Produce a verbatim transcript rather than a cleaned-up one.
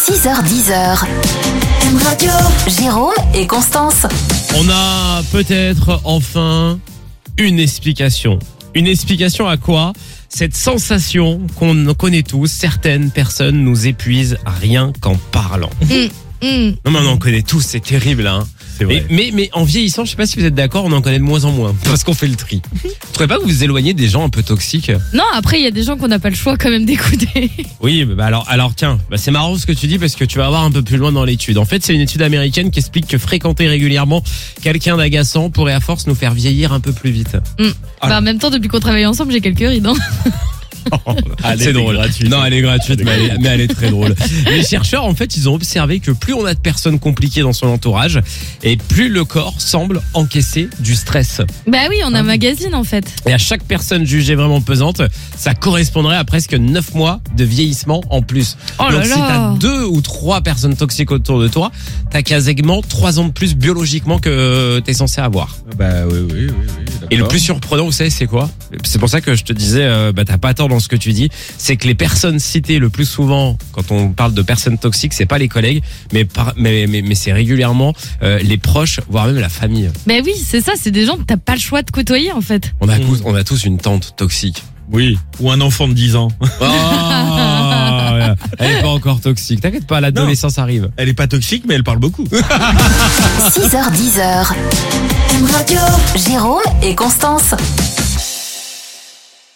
six heures dix. M Radio. Jérôme et Constance. On a peut-être enfin une explication. Une explication à quoi ? Cette sensation qu'on connaît tous, certaines personnes nous épuisent rien qu'en parlant. Mmh, mmh. Non mais on en connaît tous, c'est terrible hein. C'est vrai. Mais, mais, mais en vieillissant, je sais pas si vous êtes d'accord, on en connaît de moins en moins parce qu'on fait le tri. Vous trouvez pas que vous vous éloignez des gens un peu toxiques ? Non, après, il y a des gens qu'on n'a pas le choix quand même d'écouter. Oui, bah alors, alors tiens, bah c'est marrant ce que tu dis parce que tu vas voir un peu plus loin dans l'étude. En fait, c'est une étude américaine qui explique que fréquenter régulièrement quelqu'un d'agaçant pourrait à force nous faire vieillir un peu plus vite. Mmh. Ah. Bah, en même temps, depuis qu'on travaille ensemble, j'ai quelques rides. Hein. Allez, C'est drôle. gratuite. Non, elle est gratuite, mais elle est, mais elle est très drôle. Les chercheurs, en fait, ils ont observé que plus on a de personnes compliquées dans son entourage, et plus le corps semble encaisser du stress. Bah oui, on a un magazine en fait. Et à chaque personne jugée vraiment pesante, ça correspondrait à presque neuf mois de vieillissement en plus. Oh là Donc si là. t'as deux ou trois personnes toxiques autour de toi, t'as quasiment trois ans de plus biologiquement que t'es censé avoir. Bah oui, oui, oui, oui. Et le plus surprenant, vous savez, c'est quoi ? C'est pour ça que je te disais, euh, bah t'as pas tort dans ce que tu dis, c'est que les personnes citées le plus souvent quand on parle de personnes toxiques, c'est pas les collègues, mais par, mais, mais, mais c'est régulièrement euh, les proches, voire même la famille. Bah oui, c'est ça, c'est des gens que t'as pas le choix de côtoyer en fait. On a, Mm. tous, on a tous une tante toxique. Oui, ou un enfant de dix ans. Oh, elle est pas encore toxique. T'inquiète pas, l'adolescence arrive. Elle est pas toxique, mais elle parle beaucoup. six heures dix. M Radio. Jérôme et Constance.